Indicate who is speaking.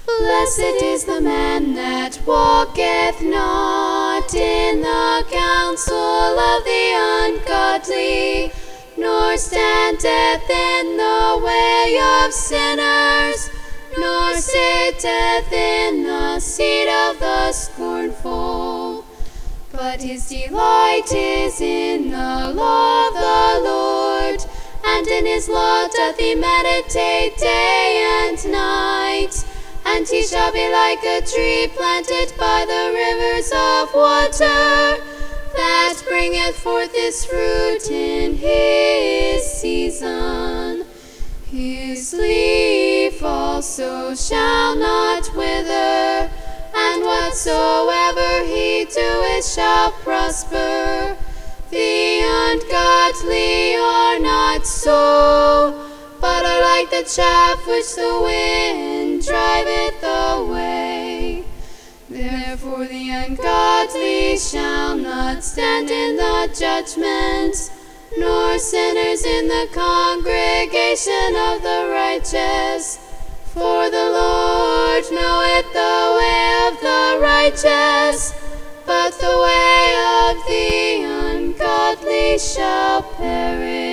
Speaker 1: Blessed is the man that walketh not in the counsel of the ungodly, nor standeth in the way of sinners, nor sitteth in the seat of the scornful. But his delight is in the law of the Lord, and in his law doth he meditate day and night. And he shall be like a tree planted by the rivers of water, that bringeth forth his fruit in his season. His leaf also shall not wither, and whatsoever he doeth shall prosper. The ungodly are not so, but are like the chaff which the wind driveth away. Therefore the ungodly shall not stand in the judgment, nor sinners in the congregation of the righteous. For the Lord knoweth the way of the righteous, but the way of the ungodly shall perish.